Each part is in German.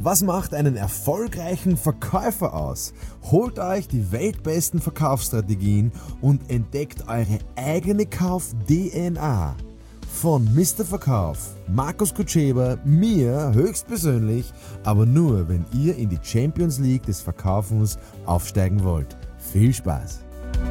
Was macht einen erfolgreichen Verkäufer aus? Holt euch die weltbesten Verkaufsstrategien und entdeckt eure eigene Kauf-DNA. Von Mr. Verkauf, Markus Kutscheber, mir höchstpersönlich, aber nur, wenn ihr in die Champions League des Verkaufens aufsteigen wollt. Viel Spaß!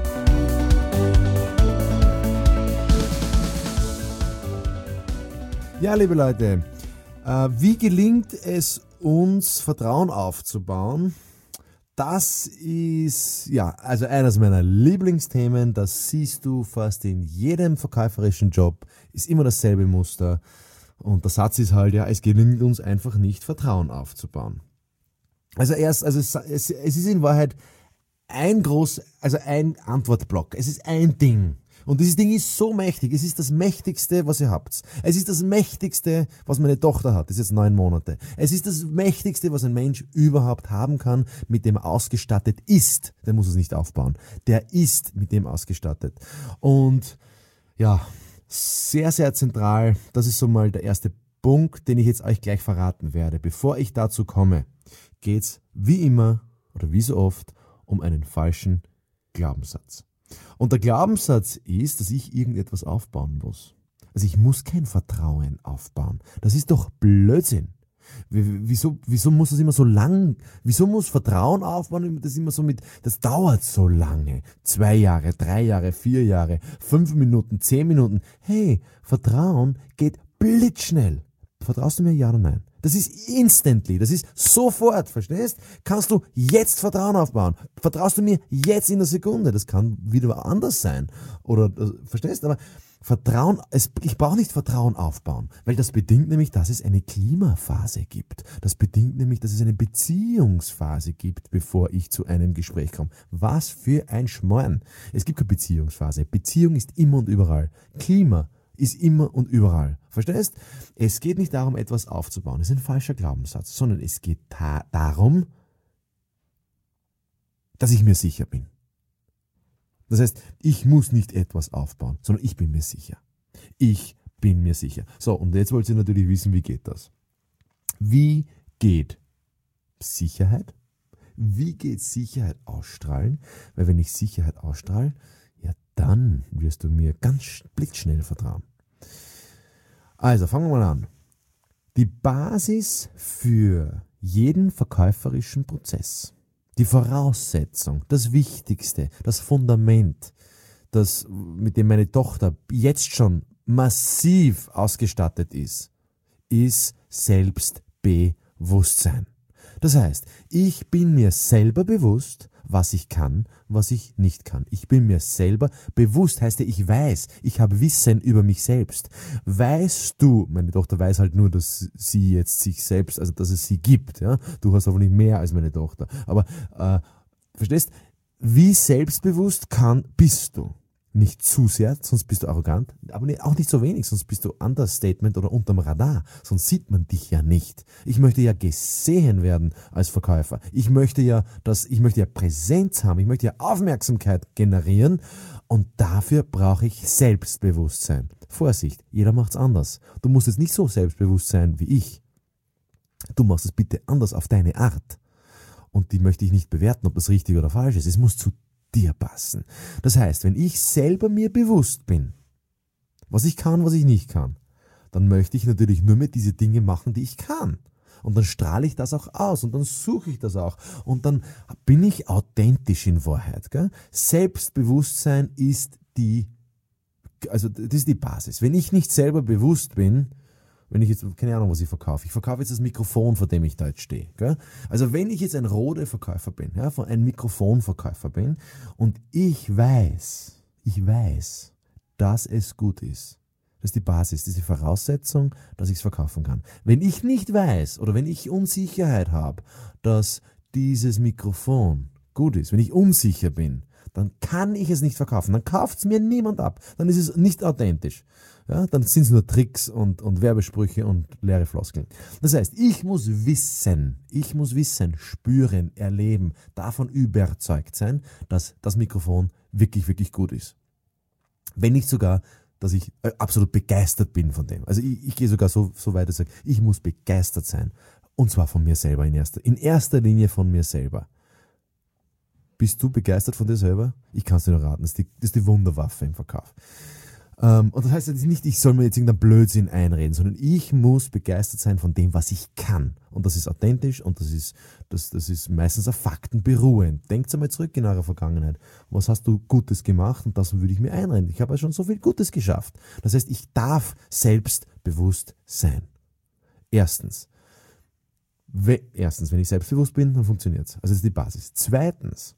Ja, liebe Leute, wie gelingt es uns, Vertrauen aufzubauen? Das ist also eines meiner Lieblingsthemen. Das siehst du fast in jedem verkäuferischen Job. Ist immer dasselbe Muster. Und der Satz ist halt, es gelingt uns einfach nicht, Vertrauen aufzubauen. Es ist in Wahrheit ein Antwortblock. Es ist ein Ding. Und dieses Ding ist so mächtig. Es ist das Mächtigste, was ihr habt. Es ist das Mächtigste, was meine Tochter hat. Das ist jetzt 9 Monate. Es ist das Mächtigste, was ein Mensch überhaupt haben kann, mit dem er ausgestattet ist. Der muss es nicht aufbauen. Der ist mit dem ausgestattet. Und ja, sehr, sehr zentral. Das ist so mal der erste Punkt, den ich jetzt euch gleich verraten werde. Bevor ich dazu komme, geht's wie immer oder wie so oft um einen falschen Glaubenssatz. Und der Glaubenssatz ist, dass ich irgendetwas aufbauen muss. Also ich muss kein Vertrauen aufbauen. Das ist doch Blödsinn. Wieso muss das immer so lang? Wieso muss Vertrauen aufbauen? Das dauert so lange. 2 Jahre, 3 Jahre, 4 Jahre, 5 Minuten, 10 Minuten. Hey, Vertrauen geht blitzschnell. Vertraust du mir, ja oder nein? Das ist instantly, das ist sofort, verstehst? Kannst du jetzt Vertrauen aufbauen? Vertraust du mir jetzt in der Sekunde? Das kann wieder anders sein. Oder, verstehst? Aber ich brauche nicht Vertrauen aufbauen, weil das bedingt nämlich, dass es eine Klimaphase gibt. Das bedingt nämlich, dass es eine Beziehungsphase gibt, bevor ich zu einem Gespräch komme. Was für ein Schmarrn. Es gibt keine Beziehungsphase. Beziehung ist immer und überall. Klima ist immer und überall. Verstehst? Es geht nicht darum, etwas aufzubauen. Das ist ein falscher Glaubenssatz, sondern es geht darum, dass ich mir sicher bin. Das heißt, ich muss nicht etwas aufbauen, sondern ich bin mir sicher. Ich bin mir sicher. So, und jetzt wollt ihr natürlich wissen, wie geht das? Wie geht Sicherheit? Wie geht Sicherheit ausstrahlen? Weil wenn ich Sicherheit ausstrahle, ja, dann wirst du mir ganz blitzschnell vertrauen. Also, fangen wir mal an. Die Basis für jeden verkäuferischen Prozess, die Voraussetzung, das Wichtigste, das Fundament, mit dem meine Tochter jetzt schon massiv ausgestattet ist Selbstbewusstsein. Das heißt, ich bin mir selber bewusst, was ich kann, was ich nicht kann. Ich bin mir selber bewusst, heißt ja, ich weiß, ich habe Wissen über mich selbst. Weißt du, meine Tochter weiß halt nur, dass sie jetzt sich selbst, also dass es sie gibt. Ja? Du hast aber nicht mehr als meine Tochter. Aber verstehst, wie selbstbewusst bist du? Nicht zu sehr, sonst bist du arrogant, aber auch nicht so wenig, sonst bist du Understatement oder unterm Radar, sonst sieht man dich ja nicht. Ich möchte ja gesehen werden als Verkäufer. Ich möchte ja Präsenz haben, ich möchte ja Aufmerksamkeit generieren und dafür brauche ich Selbstbewusstsein. Vorsicht, jeder macht's anders. Du musst jetzt nicht so selbstbewusst sein wie ich. Du machst es bitte anders auf deine Art. Und die möchte ich nicht bewerten, ob das richtig oder falsch ist. Es muss zu dir passen. Das heißt, wenn ich selber mir bewusst bin, was ich kann, was ich nicht kann, dann möchte ich natürlich nur mehr diese Dinge machen, die ich kann. Und dann strahle ich das auch aus und dann suche ich das auch. Und dann bin ich authentisch in Wahrheit. Gell? Selbstbewusstsein ist das ist die Basis. Wenn ich nicht selber bewusst bin, wenn ich jetzt, keine Ahnung, was ich verkaufe jetzt das Mikrofon, vor dem ich da jetzt stehe. Gell? Also wenn ich jetzt ein Rode-Verkäufer bin, ein Mikrofonverkäufer bin und ich weiß, dass es gut ist. Das ist die Basis, diese Voraussetzung, dass ich es verkaufen kann. Wenn ich nicht weiß oder wenn ich Unsicherheit habe, dass dieses Mikrofon gut ist, wenn ich unsicher bin, dann kann ich es nicht verkaufen. Dann kauft es mir niemand ab. Dann ist es nicht authentisch. Ja, dann sind es nur Tricks und Werbesprüche und leere Floskeln. Das heißt, ich muss wissen, spüren, erleben, davon überzeugt sein, dass das Mikrofon wirklich, wirklich gut ist. Wenn nicht sogar, dass ich absolut begeistert bin von dem. Also ich gehe sogar so weit, dass ich sage, ich muss begeistert sein. Und zwar von mir selber in erster Linie von mir selber. Bist du begeistert von dir selber? Ich kann es dir nur raten, das ist die Wunderwaffe im Verkauf. Und das heißt jetzt nicht, ich soll mir jetzt irgendeinen Blödsinn einreden, sondern ich muss begeistert sein von dem, was ich kann. Und das ist authentisch und das ist meistens auf Fakten beruhend. Denkt einmal zurück in eurer Vergangenheit. Was hast du Gutes gemacht? Und das würde ich mir einreden. Ich habe ja schon so viel Gutes geschafft. Das heißt, ich darf selbstbewusst sein. Erstens, wenn ich selbstbewusst bin, dann funktioniert es. Also das ist die Basis. Zweitens,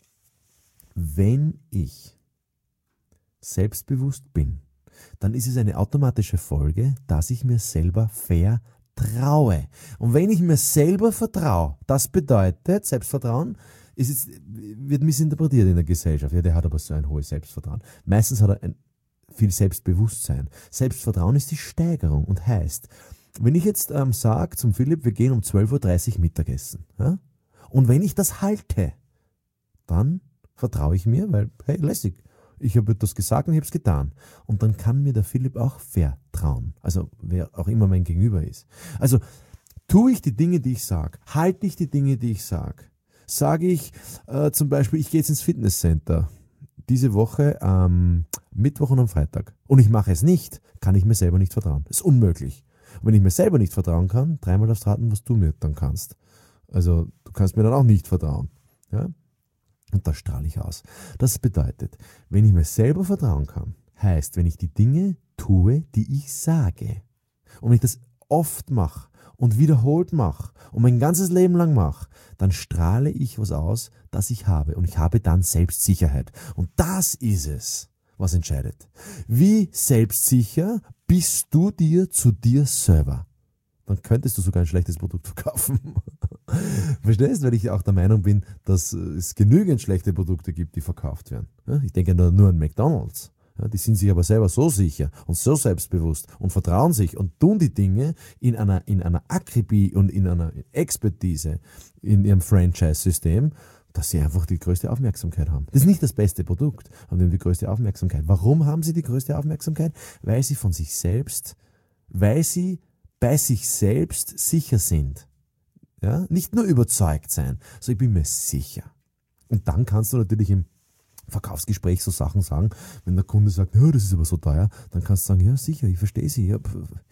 wenn ich selbstbewusst bin, dann ist es eine automatische Folge, dass ich mir selber vertraue. Und wenn ich mir selber vertraue, das bedeutet, Selbstvertrauen wird missinterpretiert in der Gesellschaft. Ja, der hat aber so ein hohes Selbstvertrauen. Meistens hat er viel Selbstbewusstsein. Selbstvertrauen ist die Steigerung und heißt, wenn ich jetzt sage zum Philipp, wir gehen um 12.30 Uhr Mittagessen, ja? Und wenn ich das halte, dann vertraue ich mir, weil, hey, lässig. Ich habe das gesagt und ich habe es getan. Und dann kann mir der Philipp auch vertrauen. Also wer auch immer mein Gegenüber ist. Also tue ich die Dinge, die ich sage? Halte ich die Dinge, die ich sage? Sage ich zum Beispiel, ich gehe jetzt ins Fitnesscenter diese Woche am Mittwoch und am Freitag und ich mache es nicht, kann ich mir selber nicht vertrauen. Das ist unmöglich. Und wenn ich mir selber nicht vertrauen kann, dreimal darfst raten, was du mir dann kannst. Also du kannst mir dann auch nicht vertrauen. Ja? Und das strahle ich aus. Das bedeutet, wenn ich mir selber vertrauen kann, heißt, wenn ich die Dinge tue, die ich sage, und wenn ich das oft mache und wiederholt mache und mein ganzes Leben lang mache, dann strahle ich was aus, das ich habe. Und ich habe dann Selbstsicherheit. Und das ist es, was entscheidet. Wie selbstsicher bist du dir zu dir selber? Dann könntest du sogar ein schlechtes Produkt verkaufen. Verstehst du? Weil ich auch der Meinung bin, dass es genügend schlechte Produkte gibt, die verkauft werden. Ich denke nur an McDonald's. Die sind sich aber selber so sicher und so selbstbewusst und vertrauen sich und tun die Dinge in einer Akribie und in einer Expertise in ihrem Franchise-System, dass sie einfach die größte Aufmerksamkeit haben. Das ist nicht das beste Produkt, aber die haben die größte Aufmerksamkeit. Warum haben sie die größte Aufmerksamkeit? Weil sie bei sich selbst sicher sind. Ja? Nicht nur überzeugt sein, sondern ich bin mir sicher. Und dann kannst du natürlich im Verkaufsgespräch so Sachen sagen, wenn der Kunde sagt, ja, das ist aber so teuer, dann kannst du sagen, ja sicher, ich verstehe Sie. Ja,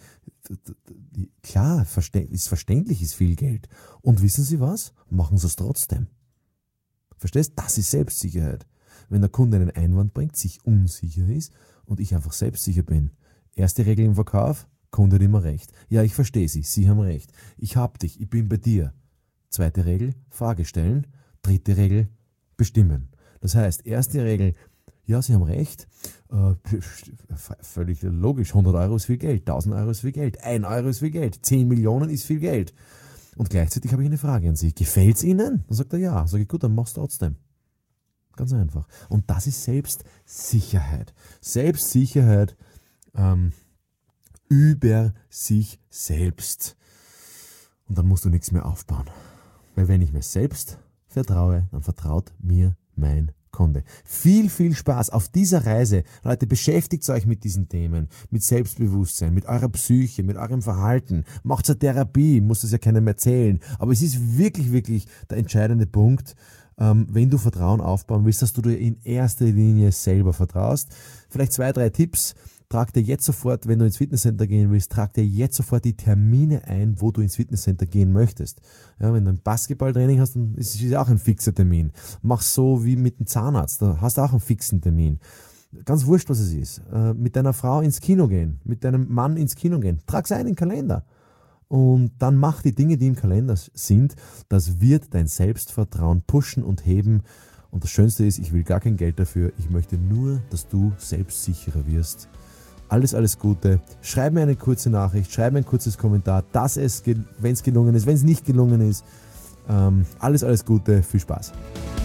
klar, ist verständlich, ist viel Geld. Und wissen Sie was? Machen Sie es trotzdem. Verstehst? Das ist Selbstsicherheit. Wenn der Kunde einen Einwand bringt, sich unsicher ist und ich einfach selbstsicher bin. Erste Regel im Verkauf, Kunde hat immer recht. Ja, ich verstehe Sie, Sie haben recht. Ich hab dich, ich bin bei dir. Zweite Regel, Frage stellen. Dritte Regel, bestimmen. Das heißt, erste Regel, ja, Sie haben recht, völlig logisch, 100 Euro ist viel Geld, 1000 Euro ist viel Geld, 1 Euro ist viel Geld, 10 Millionen ist viel Geld. Und gleichzeitig habe ich eine Frage an Sie, gefällt es Ihnen? Dann sagt er ja, sage ich, gut, dann mach's trotzdem. Ganz einfach. Und das ist Selbstsicherheit. Selbstsicherheit über sich selbst. Und dann musst du nichts mehr aufbauen. Weil wenn ich mir selbst vertraue, dann vertraut mir mein Kunde. Viel, viel Spaß auf dieser Reise. Leute, beschäftigt euch mit diesen Themen, mit Selbstbewusstsein, mit eurer Psyche, mit eurem Verhalten. Macht eine Therapie, muss das ja keinem erzählen. Aber es ist wirklich, wirklich der entscheidende Punkt, wenn du Vertrauen aufbauen willst, dass du dir in erster Linie selber vertraust. Vielleicht 2, 3 Tipps. Trag dir jetzt sofort, wenn du ins Fitnesscenter gehen willst, trag dir jetzt sofort die Termine ein, wo du ins Fitnesscenter gehen möchtest. Ja, wenn du ein Basketballtraining hast, dann ist es auch ein fixer Termin. Mach so wie mit dem Zahnarzt, da hast du auch einen fixen Termin. Ganz wurscht, was es ist. Mit deiner Frau ins Kino gehen, mit deinem Mann ins Kino gehen. Trag's ein in den Kalender. Und dann mach die Dinge, die im Kalender sind. Das wird dein Selbstvertrauen pushen und heben. Und das Schönste ist, ich will gar kein Geld dafür. Ich möchte nur, dass du selbstsicherer wirst. Alles Gute. Schreib mir eine kurze Nachricht, schreib mir ein kurzes Kommentar, wenn es gelungen ist, wenn es nicht gelungen ist. Alles Gute, viel Spaß.